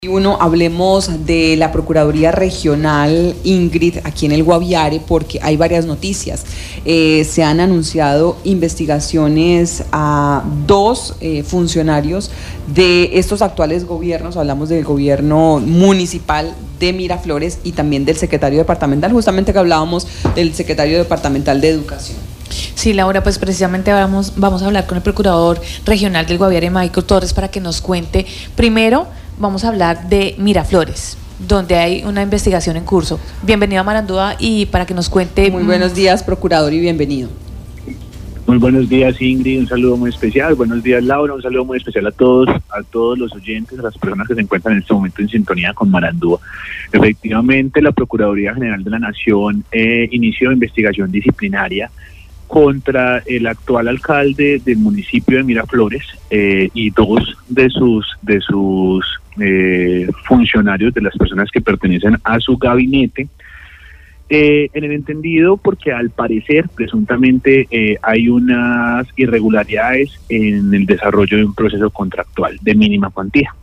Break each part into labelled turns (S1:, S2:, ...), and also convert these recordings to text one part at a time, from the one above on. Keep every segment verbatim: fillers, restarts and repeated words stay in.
S1: Uno, hablemos de la Procuraduría Regional, Ingrid, aquí en el Guaviare, porque hay varias noticias. Eh, se han anunciado investigaciones a dos eh, funcionarios de estos actuales gobiernos, hablamos del gobierno municipal de Miraflores y también del secretario departamental, justamente que hablábamos del secretario departamental de Educación.
S2: Sí, Laura, pues precisamente vamos, vamos a hablar con el procurador regional del Guaviare, Michael Torres, para que nos cuente. Primero, vamos a hablar de Miraflores, donde hay una investigación en curso. Bienvenido a Marandúa y para que nos cuente.
S1: Muy buenos días, procurador, y bienvenido.
S3: Muy buenos días, Ingrid, un saludo muy especial. Buenos días, Laura, un saludo muy especial a todos, a todos los oyentes, a las personas que se encuentran en este momento en sintonía con Marandúa. Efectivamente, la Procuraduría General de la Nación eh, inició investigación disciplinaria contra el actual alcalde del municipio de Miraflores eh, y dos de sus de sus eh, funcionarios, de las personas que pertenecen a su gabinete, eh, en el entendido porque al parecer presuntamente eh, hay unas irregularidades en el desarrollo de un proceso contractual de mínima cuantía.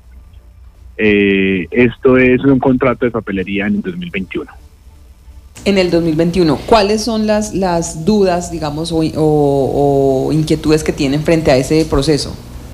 S3: Eh, esto es un contrato de papelería en el dos mil veintiuno.
S1: En el dos mil veintiuno, ¿cuáles son las, las dudas, digamos, o, o, o inquietudes que tienen frente a ese proceso?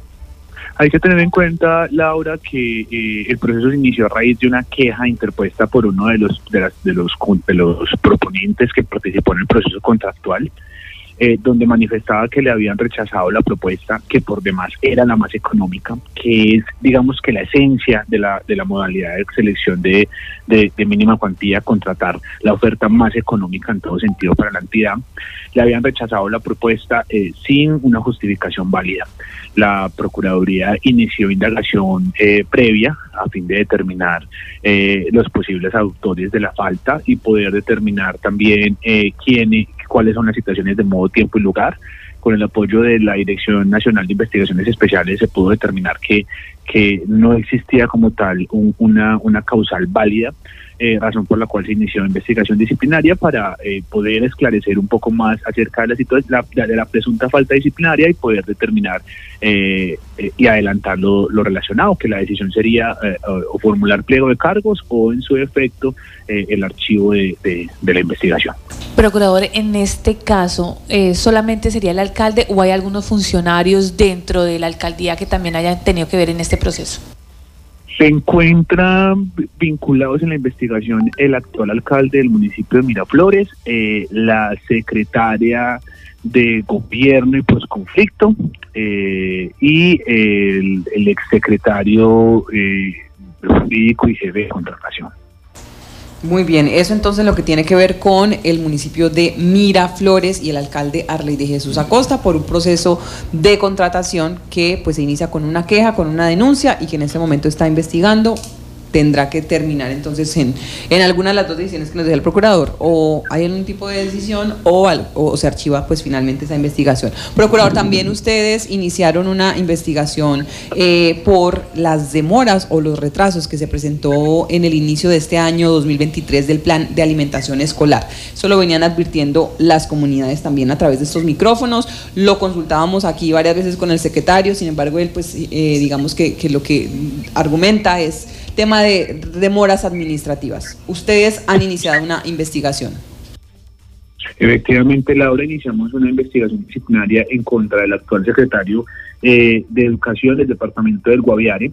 S3: Hay que tener en cuenta, Laura, que eh, el proceso se inició a raíz de una queja interpuesta por uno de los de, las, de, los, de los proponentes que participó en el proceso contractual, eh, donde manifestaba que le habían rechazado la propuesta que por demás era la más económica, que es, digamos, que la esencia de la de la modalidad de selección de, de, de mínima cuantía, contratar la oferta más económica en todo sentido para la entidad. Le habían rechazado la propuesta eh, sin una justificación válida. La Procuraduría inició indagación eh, previa a fin de determinar eh, los posibles autores de la falta y poder determinar también eh, quiénes, cuáles son las situaciones de modo, tiempo y lugar. Con el apoyo de la Dirección Nacional de Investigaciones Especiales se pudo determinar que, que no existía como tal un, una, una causal válida, eh, razón por la cual se inició investigación disciplinaria para eh, poder esclarecer un poco más acerca de la situación, la, de la presunta falta disciplinaria y poder determinar eh, eh, y adelantar lo, lo relacionado, que la decisión sería eh, o formular pliego de cargos o en su efecto eh, el archivo de, de, de la investigación.
S2: Procurador, en este caso, eh, ¿solamente sería el alcalde o hay algunos funcionarios dentro de la alcaldía que también hayan tenido que ver en este proceso?
S3: Se encuentran vinculados en la investigación el actual alcalde del municipio de Miraflores, eh, la secretaria de Gobierno y Posconflicto eh, y el, el exsecretario eh, jurídico y jefe de contratación.
S1: Muy bien, eso entonces lo que tiene que ver con el municipio de Miraflores y el alcalde Arley de Jesús Acosta por un proceso de contratación que pues se inicia con una queja, con una denuncia y que en este momento está investigando. Tendrá que terminar entonces en, en alguna de las dos decisiones que nos deja el procurador, o hay algún tipo de decisión o, o se archiva pues finalmente esa investigación. Procurador, también ustedes iniciaron una investigación eh, por las demoras o los retrasos que se presentó en el inicio de este año dos mil veintitrés del plan de alimentación escolar. Eso lo venían advirtiendo las comunidades también a través de estos micrófonos, lo consultábamos aquí varias veces con el secretario, sin embargo él pues eh, digamos que, que lo que argumenta es tema de demoras administrativas. Ustedes han iniciado una investigación.
S3: Efectivamente, Laura, iniciamos una investigación disciplinaria en contra del actual secretario eh, de Educación del departamento del Guaviare.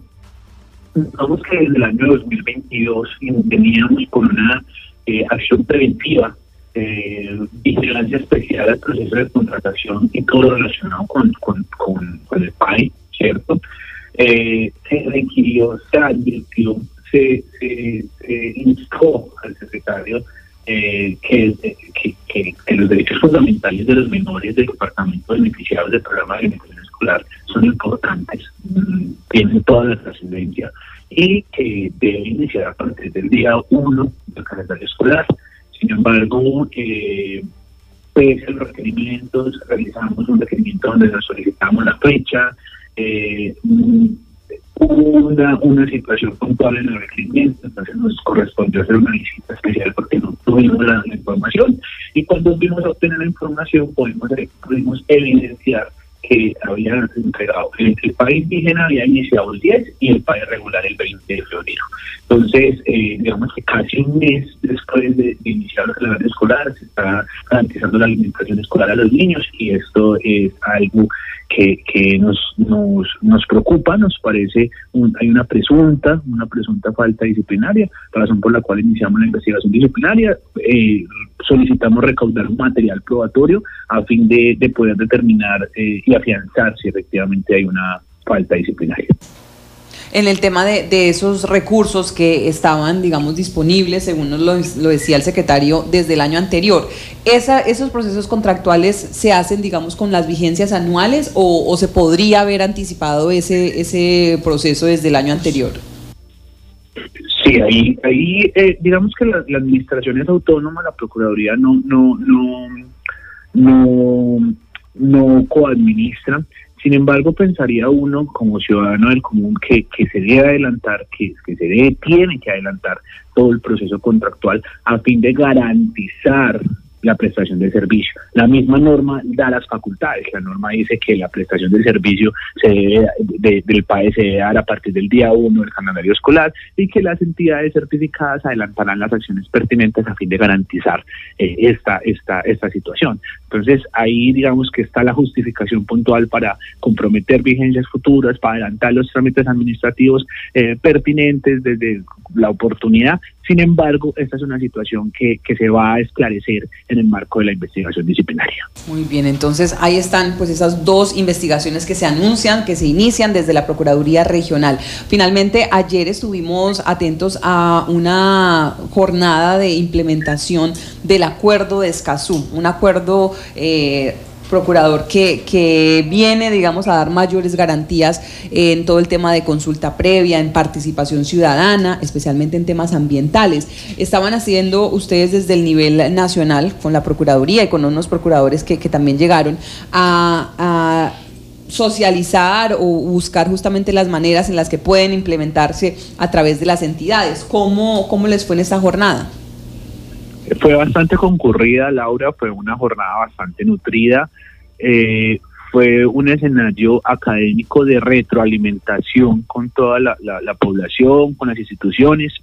S3: Vamos que desde el año dos mil veintidós veníamos con una eh, acción preventiva, eh, vigilancia especial al proceso de contratación y todo lo relacionado con, con, con, con el P A E, ¿cierto? Eh, se requirió, se advirtió, se, se, se instó al secretario eh, que, que, que, que los derechos fundamentales de los menores del departamento beneficiados del programa de alimentación escolar son importantes, mmm, tienen toda la trascendencia y que debe iniciar a partir del día uno del calendario escolar. Sin embargo, eh, pese a los requerimientos, realizamos un requerimiento donde nos solicitamos la fecha. Eh, una, una situación puntual en el requerimiento, entonces nos correspondió hacer una visita especial porque no tuvimos la, la información y cuando vimos obtener la información pudimos, pudimos evidenciar que había entregado. El, el P A E indígena había iniciado el diez y el P A E regular el veinte de febrero. Entonces, eh, digamos que casi un mes después de, de iniciar la calendario escolar se está garantizando la alimentación escolar a los niños, y esto es algo que, que nos, nos nos preocupa. Nos parece, un, hay una presunta, una presunta falta disciplinaria, razón por la cual iniciamos la investigación disciplinaria. Eh, solicitamos recaudar un material probatorio a fin de, de poder determinar eh, y afianzar si efectivamente hay una falta disciplinaria.
S1: En el tema de, de esos recursos que estaban, digamos, disponibles, según nos lo, lo decía el secretario, desde el año anterior, esa, ¿esos procesos contractuales se hacen, digamos, con las vigencias anuales o, o se podría haber anticipado ese, ese proceso desde el año anterior?
S3: Sí, ahí, ahí eh, digamos que la, la administración es autónoma, la Procuraduría no, no, no, no, no coadministra. Sin embargo, pensaría uno como ciudadano del común que, que se debe adelantar, que, que se debe, tiene que adelantar todo el proceso contractual a fin de garantizar la prestación de servicio. La misma norma da las facultades. La norma dice que la prestación de servicio se debe, de, del P A E se debe dar a partir del día uno del calendario escolar, y que las entidades certificadas adelantarán las acciones pertinentes a fin de garantizar eh, esta, esta, esta situación. Entonces, ahí digamos que está la justificación puntual para comprometer vigencias futuras, para adelantar los trámites administrativos eh, pertinentes desde la oportunidad. Sin embargo, esta es una situación que, que se va a esclarecer en el marco de la investigación disciplinaria.
S1: Muy bien, entonces ahí están pues esas dos investigaciones que se anuncian, que se inician desde la Procuraduría Regional. Finalmente, ayer estuvimos atentos a una jornada de implementación del Acuerdo de Escazú, un acuerdo eh, procurador que, que viene, digamos, a dar mayores garantías en todo el tema de consulta previa, en participación ciudadana, especialmente en temas ambientales. Estaban haciendo ustedes desde el nivel nacional, con la Procuraduría y con unos procuradores que, que también llegaron a, a socializar o buscar justamente las maneras en las que pueden implementarse a través de las entidades. ¿Cómo, cómo les fue en esta jornada?
S3: Fue bastante concurrida, Laura, fue una jornada bastante nutrida. Eh, fue un escenario académico de retroalimentación con toda la, la, la población, con las instituciones.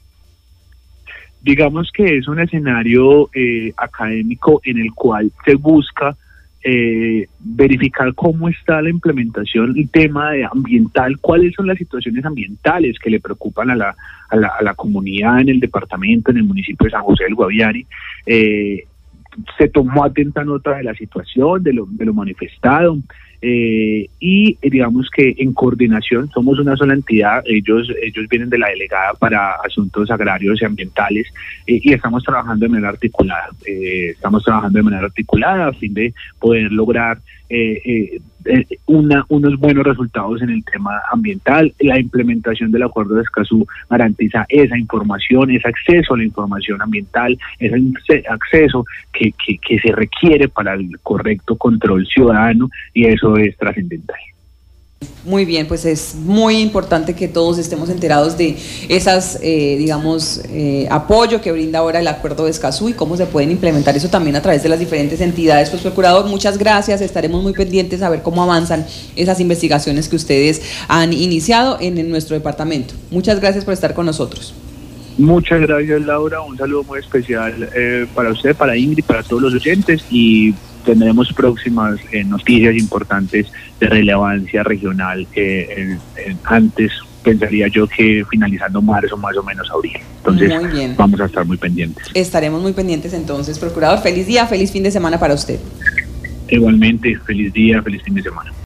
S3: Digamos que es un escenario eh, académico en el cual se busca eh, verificar cómo está la implementación, el tema de ambiental, cuáles son las situaciones ambientales que le preocupan a la, a la, a la comunidad en el departamento, en el municipio de San José del Guaviare. Eh, se tomó atenta nota de la situación, de lo, de lo manifestado, eh, y digamos que en coordinación, somos una sola entidad, ellos ellos vienen de la delegada para asuntos agrarios y ambientales, eh, y estamos trabajando de manera articulada, eh, estamos trabajando de manera articulada a fin de poder lograr eh, eh, eh, una, unos buenos resultados en el tema ambiental. La implementación del Acuerdo de Escazú garantiza esa información, ese acceso a la información ambiental, ese acceso que, que, que se requiere para el correcto control ciudadano, y eso es trascendental.
S1: Muy bien, pues es muy importante que todos estemos enterados de esas, eh, digamos, eh, apoyo que brinda ahora el Acuerdo de Escazú y cómo se pueden implementar eso también a través de las diferentes entidades. Pues, procurador, muchas gracias, estaremos muy pendientes a ver cómo avanzan esas investigaciones que ustedes han iniciado en, en nuestro departamento. Muchas gracias por estar con nosotros.
S3: Muchas gracias, Laura, un saludo muy especial eh, para usted, para Ingrid, para todos los oyentes, y tendremos próximas eh, noticias importantes de relevancia regional eh, en, en, antes, pensaría yo que finalizando marzo, más o menos abril. Entonces vamos a estar muy pendientes.
S1: Estaremos muy pendientes entonces, procurador. Feliz día, feliz fin de semana para usted.
S3: Igualmente, feliz día, feliz fin de semana.